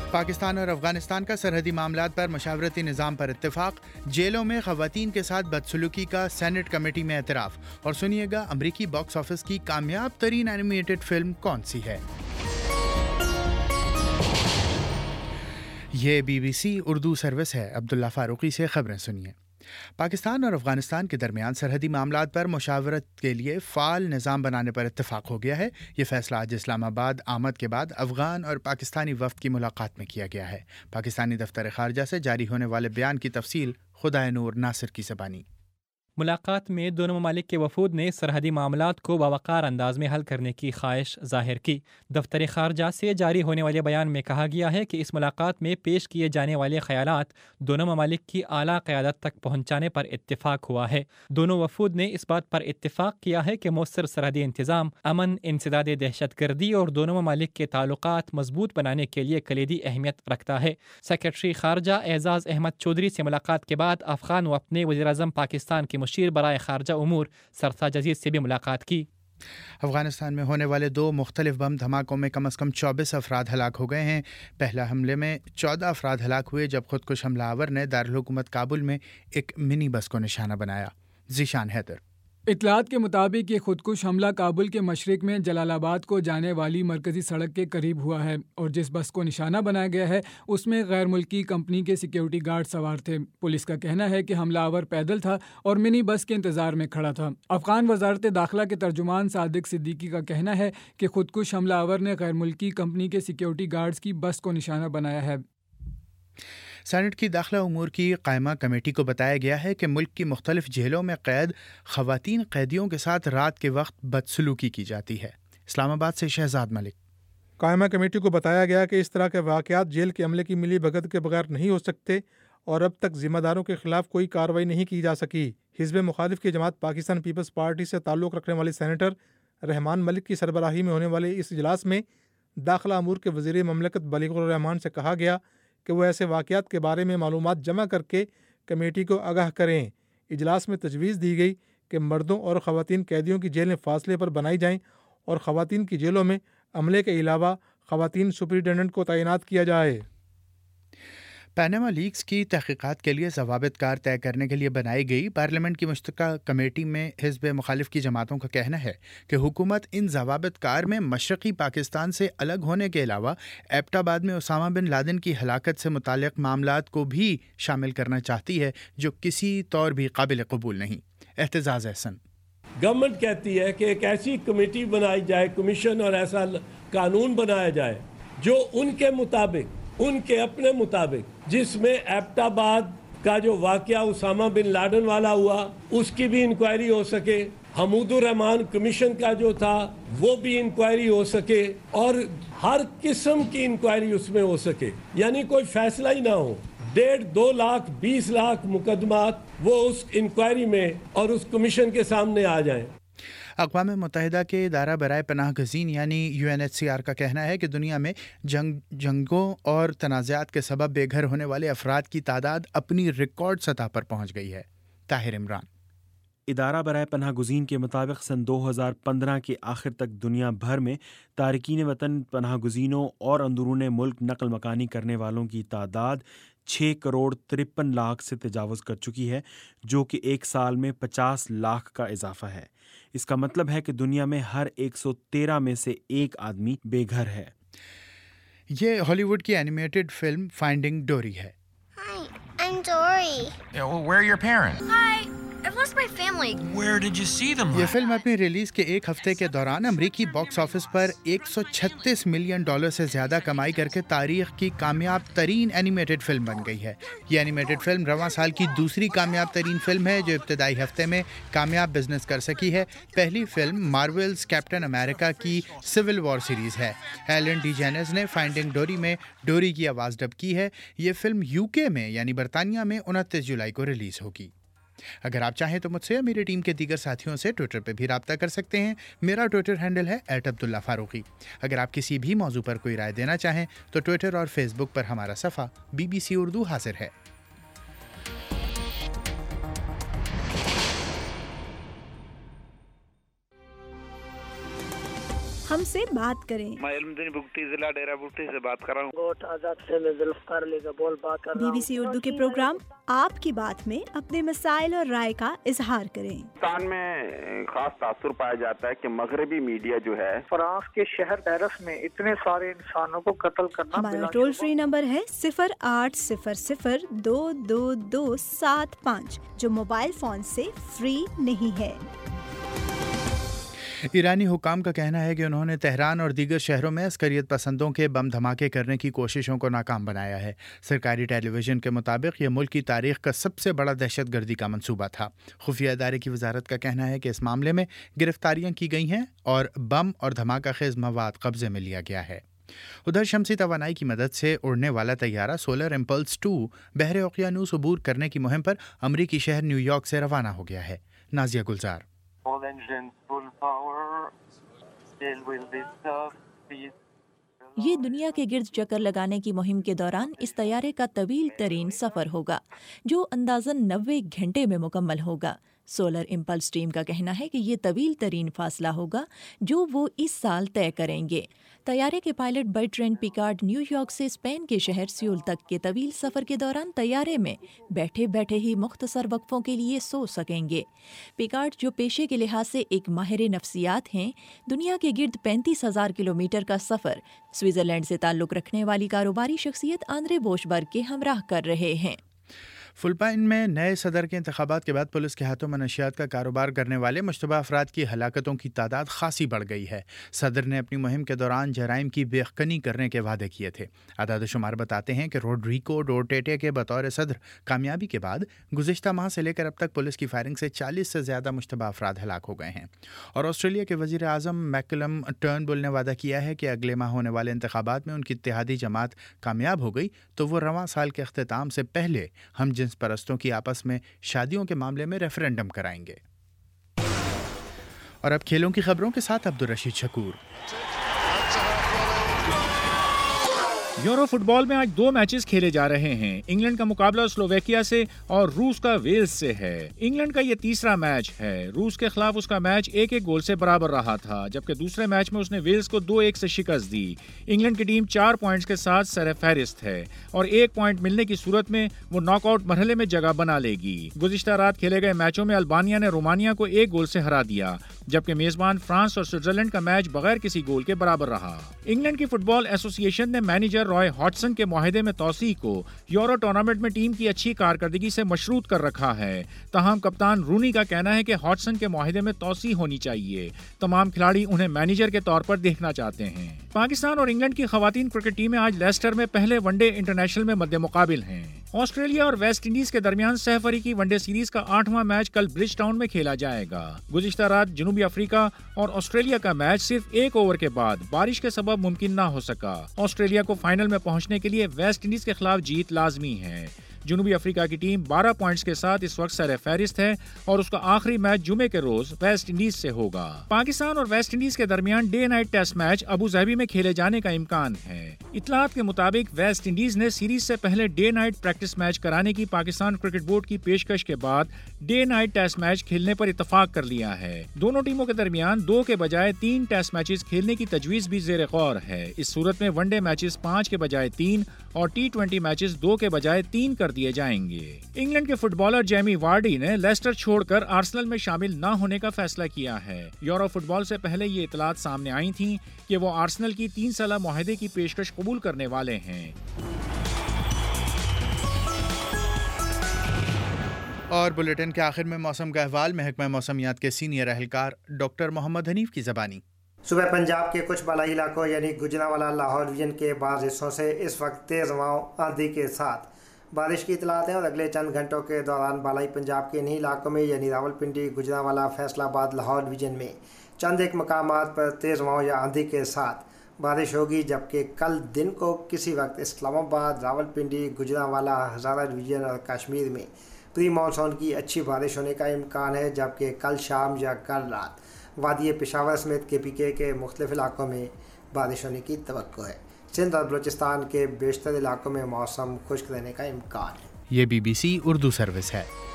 پاکستان اور افغانستان کا سرحدی معاملات پر مشاورتی نظام پر اتفاق، جیلوں میں خواتین کے ساتھ بدسلوکی کا سینٹ کمیٹی میں اعتراف، اور سنیے گا امریکی باکس آفس کی کامیاب ترین اینیمیٹڈ فلم کون سی ہے۔ یہ BBC اردو سروس ہے۔ عبداللہ فاروقی سے خبریں سنیے۔ پاکستان اور افغانستان کے درمیان سرحدی معاملات پر مشاورت کے لیے فعال نظام بنانے پر اتفاق ہو گیا ہے۔ یہ فیصلہ آج اسلام آباد آمد کے بعد افغان اور پاکستانی وفد کی ملاقات میں کیا گیا ہے۔ پاکستانی دفتر خارجہ سے جاری ہونے والے بیان کی تفصیل خدائے نور ناصر کی زبانی۔ ملاقات میں دونوں ممالک کے وفود نے سرحدی معاملات کو باوقار انداز میں حل کرنے کی خواہش ظاہر کی۔ دفتر خارجہ سے جاری ہونے والے بیان میں کہا گیا ہے کہ اس ملاقات میں پیش کیے جانے والے خیالات دونوں ممالک کی اعلیٰ قیادت تک پہنچانے پر اتفاق ہوا ہے۔ دونوں وفود نے اس بات پر اتفاق کیا ہے کہ مؤثر سرحدی انتظام، امن، انسداد دہشت گردی اور دونوں ممالک کے تعلقات مضبوط بنانے کے لیے کلیدی اہمیت رکھتا ہے۔ سیکرٹری خارجہ اعزاز احمد چودھری سے ملاقات کے بعد افغان وفد نے وزیر اعظم پاکستان کے مشیر برائے خارجہ امور سرفراز عزیز سے بھی ملاقات کی۔ افغانستان میں ہونے والے 2 مختلف بم دھماکوں میں کم از کم 24 افراد ہلاک ہو گئے ہیں۔ پہلا حملے میں 14 افراد ہلاک ہوئے جب خودکش حملہ آور نے دارالحکومت کابل میں ایک منی بس کو نشانہ بنایا۔ ذیشان حیدر۔ اطلاعات کے مطابق یہ خودکش حملہ کابل کے مشرق میں جلال آباد کو جانے والی مرکزی سڑک کے قریب ہوا ہے، اور جس بس کو نشانہ بنایا گیا ہے اس میں غیر ملکی کمپنی کے سیکیورٹی گارڈ سوار تھے۔ پولیس کا کہنا ہے کہ حملہ آور پیدل تھا اور منی بس کے انتظار میں کھڑا تھا۔ افغان وزارت داخلہ کے ترجمان صادق صدیقی کا کہنا ہے کہ خودکش حملہ آور نے غیر ملکی کمپنی کے سیکیورٹی گارڈز کی بس کو نشانہ بنایا ہے۔ سینٹ کی داخلہ امور کی قائمہ کمیٹی کو بتایا گیا ہے کہ ملک کی مختلف جیلوں میں قید خواتین قیدیوں کے ساتھ رات کے وقت بدسلوکی کی جاتی ہے۔ اسلام آباد سے شہزاد ملک۔ قائمہ کمیٹی کو بتایا گیا کہ اس طرح کے واقعات جیل کے عملے کی ملی بھگت کے بغیر نہیں ہو سکتے اور اب تک ذمہ داروں کے خلاف کوئی کارروائی نہیں کی جا سکی۔ حزب مخالف کی جماعت پاکستان پیپلز پارٹی سے تعلق رکھنے والے سینیٹر رحمان ملک کی سربراہی میں ہونے والے اس اجلاس میں داخلہ امور کے وزیر مملکت بلیغ الرحمان سے کہا گیا کہ وہ ایسے واقعات کے بارے میں معلومات جمع کر کے کمیٹی کو آگاہ کریں۔ اجلاس میں تجویز دی گئی کہ مردوں اور خواتین قیدیوں کی جیلیں فاصلے پر بنائی جائیں اور خواتین کی جیلوں میں عملے کے علاوہ خواتین سپرنٹینڈنٹ کو تعینات کیا جائے۔ پاناما لیکس کی تحقیقات کے لیے ضوابط کار طے کرنے کے لیے بنائی گئی پارلیمنٹ کی مشترکہ کمیٹی میں حزب مخالف کی جماعتوں کا کہنا ہے کہ حکومت ان ضوابط کار میں مشرقی پاکستان سے الگ ہونے کے علاوہ ایبٹ آباد میں اسامہ بن لادن کی ہلاکت سے متعلق معاملات کو بھی شامل کرنا چاہتی ہے، جو کسی طور بھی قابل قبول نہیں۔ احتجاج احسن۔ گورنمنٹ کہتی ہے کہ ایک ایسی کمیٹی بنائی جائے، کمیشن اور ایسا قانون بنایا جائے جو ان کے مطابق، ان کے اپنے مطابق، جس میں ایبٹ آباد کا جو واقعہ اسامہ بن لادن والا ہوا اس کی بھی انکوائری ہو سکے، حمود الرحمان کمیشن کا جو تھا وہ بھی انکوائری ہو سکے، اور ہر قسم کی انکوائری اس میں ہو سکے، یعنی کوئی فیصلہ ہی نہ ہو۔ 1.5-2 لاکھ 20 لاکھ مقدمات وہ اس انکوائری میں اور اس کمیشن کے سامنے آ جائیں۔ اقوام متحدہ کے ادارہ برائے پناہ گزین یعنی UNHCR کا کہنا ہے کہ دنیا میں جنگوں اور تنازعات کے سبب بے گھر ہونے والے افراد کی تعداد اپنی ریکارڈ سطح پر پہنچ گئی ہے۔ طاہر عمران۔ ادارہ برائے پناہ گزین کے مطابق سن 2015 کے آخر تک دنیا بھر میں تارکین وطن، پناہ گزینوں اور اندرون ملک نقل مکانی کرنے والوں کی تعداد 6 کروڑ 53 لاکھ سے تجاوز کر چکی ہے، جو کہ ایک سال میں 50 لاکھ کا اضافہ ہے۔ اس کا مطلب ہے کہ دنیا میں ہر 113 میں سے ایک آدمی بے گھر ہے۔ یہ ہالی ووڈ کی اینیمیٹڈ فلم فائنڈنگ ڈوری ہے۔ Hi, I'm Dory. Yeah, well, where are your parents? Hi, I've lost my family. Where did you see them? یہ فلم اپنی ریلیز کے ایک ہفتے کے دوران امریکی باکس آفس پر $136 ملین سے زیادہ کمائی کر کے تاریخ کی کامیاب ترین اینیمیٹڈ فلم بن گئی ہے۔ یہ اینیمیٹڈ فلم رواں سال کی دوسری کامیاب ترین فلم ہے جو ابتدائی ہفتے میں کامیاب بزنس کر سکی ہے۔ پہلی فلم مارولز کیپٹن امریکہ کی سول وار سیریز ہے۔ ایلن ڈی جینز نے فائنڈنگ ڈوری میں ڈوری کی آواز ڈب کی ہے۔ یہ فلم UK میں یعنی برطانیہ میں 29 جولائی کو ریلیز ہوگی۔ اگر آپ چاہیں تو مجھ سے یا میری ٹیم کے دیگر ساتھیوں سے ٹویٹر پہ بھی رابطہ کر سکتے ہیں۔ میرا ٹویٹر ہینڈل ہے @عبداللہ فاروقی۔ اگر آپ کسی بھی موضوع پر کوئی رائے دینا چاہیں تو ٹویٹر اور فیس بک پر ہمارا صفحہ BBC اردو حاضر ہے۔ ہم से बात करें। मैं इल्मुद्दीन बुगटी जिला डेरा बुगटी से बात कर रहा हूँ। BBC उर्दू के प्रोग्राम आपकी बात में अपने मसाइल और राय का इजहार करें। पाकिस्तान में खास तासुर पाया जाता है कि मगरबी मीडिया जो है फ्रांस के शहर पेरिस में इतने सारे इंसानों को कत्ल करना। हमारा टोल फ्री नंबर है 0800-222-75 जो मोबाइल फोन से फ्री नहीं है। ईरानी हुकाम का कहना है कि उन्होंने तेहरान और दीगर शहरों में अस्करियत पसंदों के बम धमाके करने की कोशिशों को नाकाम बनाया है। सरकारी टेलीविजन के मुताबिक यह मुल्क की तारीख का सबसे बड़ा दहशतगर्दी का मंसूबा था। खुफिया इदारे की वजारत का कहना है कि इस मामले में गिरफ्तारियां की गई हैं और बम और धमाका खेज मवाद कब्जे में लिया गया है। उधर शमसी तवानाई की मदद से उड़ने वाला तैयारा सोलर इम्पल्स 2 बहरे ओकियानूस अबूर करने की मुहिम पर अमरीकी शहर न्यूयॉर्क से रवाना हो गया है। नाजिया गुलजार। ये दुनिया के गिर्द चक्कर लगाने की मुहिम के दौरान इस तैयारे का तवील तरीन सफ़र होगा जो अंदाज़न 90 घंटे में मुकम्मल होगा। सोलर इम्पल्स टीम का कहना है कि ये तवील तरीन फासला होगा जो वो इस साल तय करेंगे। तैयारे के पायलट बर्ट्रैंड पिकार्ड न्यूयॉर्क से स्पेन के शहर सियोल तक के तवील सफ़र के दौरान तैयारे में बैठे बैठे ही मुख्तसर वक्फों के लिए सो सकेंगे। पिकार्ड जो पेशे के लिहाज से एक माहिर नफ्सियात हैं, दुनिया के गिर्द 35,000 किलोमीटर का सफ़र स्विट्ज़रलैंड से ताल्लुक़ रखने वाली कारोबारी शख्सियत आंद्रे बोशबर्ग के हमराह कर रहे हैं। फिलिपाइन में नए सदर के इंतखाबात के बाद पुलिस के हाथों मनशियात का कारोबार करने वाले मुश्तबा अफराद की हलाकतों की तादाद खासी बढ़ गई है। सदर ने अपनी मुहिम के दौरान जराइम की बेखनी करने के वादे किए थे। आदाद शुमार बताते हैं कि रोड्रिको डोटेटे के बतौर सदर कामयाबी के बाद गुज़िश्ता माह से लेकर अब तक पुलिस की फायरिंग से 40 से ज़्यादा मुश्तबा अफराद हलाक हो गए हैं। और ऑस्ट्रेलिया के वज़ीर आज़म मैकलम टर्नबुल ने वादा किया है कि अगले माह होने वाले इंतखाबात में उनकी इत्तेहादी जमात कामयाब हो गई तो वो रवां साल के अख्तिताम से पहले हम जिन्स परस्तों की आपस में शादियों के मामले में रेफरेंडम कराएंगे। और अब खेलों की खबरों के साथ अब्दुल रशीद शकूर। यूरो फुटबॉल में आज 2 मैचेस खेले जा रहे हैं। इंग्लैंड का मुकाबला स्लोवेकिया से और रूस का वेल्स से है। इंग्लैंड का ये तीसरा मैच है। रूस के खिलाफ उसका मैच 1-1 गोल से बराबर रहा था, जबकि दूसरे मैच में उसने वेल्स को 2-1 से शिकस्त दी। इंग्लैंड की टीम 4 पॉइंट्स के साथ सरफहरिस्त है और 1 पॉइंट मिलने की सूरत में वो नॉकआउट मरहले में जगह बना लेगी। गुज़िश्ता रात खेले गए मैचों में अल्बानिया ने रोमानिया को 1 गोल से हरा दिया, जबकि मेजबान फ्रांस और स्विट्जरलैंड का मैच बगैर किसी गोल के बराबर रहा। इंग्लैंड की फुटबॉल एसोसिएशन ने मैनेजर रॉय हॉटसन के मुआहदे में तौसीह को यूरो टूर्नामेंट में टीम की अच्छी कारकर्दगी से मशरूत कर रखा है। ताहम कप्तान रूनी का कहना है कि हॉटसन के मुआहदे में तौसीह होनी चाहिए। तमाम खिलाड़ी उन्हें मैनेजर के तौर पर देखना चाहते हैं। पाकिस्तान और इंग्लैंड की खवातीन क्रिकेट टीमें आज लेस्टर में पहले वनडे इंटरनेशनल में मद्दे मुकाबिल हैं। ऑस्ट्रेलिया और वेस्ट इंडीज के दरमियान सहफरीकी वनडे सीरीज का 8वां मैच कल ब्रिज टाउन में खेला जाएगा। गुज़िश्ता रात जनूबी अफ्रीका और ऑस्ट्रेलिया का मैच सिर्फ 1 ओवर के बाद बारिश के सबब मुमकिन न हो सका। ऑस्ट्रेलिया को फाइनल में पहुंचने के लिए वेस्ट इंडीज के खिलाफ जीत लाजमी है। जनूबी अफ्रीका की टीम 12 पॉइंट्स के साथ इस वक्त सरफहरिस्त है और उसका आखिरी मैच जुमे के रोज वेस्ट इंडीज से होगा। पाकिस्तान और वेस्ट इंडीज के दरमियान day night test match Abu Dhabi में खेले जाने का इम्कान है। इत्तलात के मुताबिक वेस्ट इंडीज ने सीरीज से पहले डे नाइट प्रैक्टिस मैच कराने की पाकिस्तान क्रिकेट बोर्ड की पेशकश के बाद डे नाइट टेस्ट मैच खेलने पर इत्तफाक कर लिया है। दोनों टीमों के दरमियान 2 के बजाय 3 टेस्ट मैचेस खेलने की तजवीज भी ज़ेर गौर है। इस सूरत में वनडे मैचेस 5 के बजाय 3 और T20 मैचेस 2 के बजाय 3 कर दिए जाएंगे। इंग्लैंड के फुटबॉलर जेमी वार्डी ने लेस्टर छोड़कर आर्सेनल में शामिल न होने का फैसला किया है। यूरो फुटबॉल से पहले ये इत्तलात सामने आई थी कि वो आर्सेनल की 3 साला मुआहदे की पेशकश कबूल करने वाले हैं। और बुलेटिन के आखिर में मौसम का अहवाल महकमा मौसमियात के सीनियर एहलकार डॉक्टर मोहम्मद हनीफ की ज़बानी। सुबह पंजाब के कुछ बालाई इलाकों यानी गुजरांवाला लाहौर डिवीजन के बाज़ हिस्सों से इस वक्त तेज़ हवाओं आंधी के साथ बारिश की इतलात हैं और अगले चंद घंटों के दौरान बालाई पंजाब के इन्हीं इलाकों में यानी रावलपिंडी, गुजरांवाला, फैसलाबाद, लाहौर डिवीजन में चंद एक मकामात पर तेज़ हवाओं या आंधी के साथ बारिश होगी, जबकि कल दिन को किसी वक्त इस्लामाबाद, रावलपिंडी, गुजरांवाला, हज़ारा डिवीजन और कश्मीर में प्री मानसून की अच्छी बारिश होने का इम्कान है, जबकि कल शाम या कल रात वादी पेशावर समेत KPK के मुख्तलिफ इलाकों में बारिश होने की तवक्को है। सिंध और बलूचिस्तान के बेशतर इलाकों में मौसम खुश्क रहने का इम्कान है। ये BBC उर्दू सर्विस है।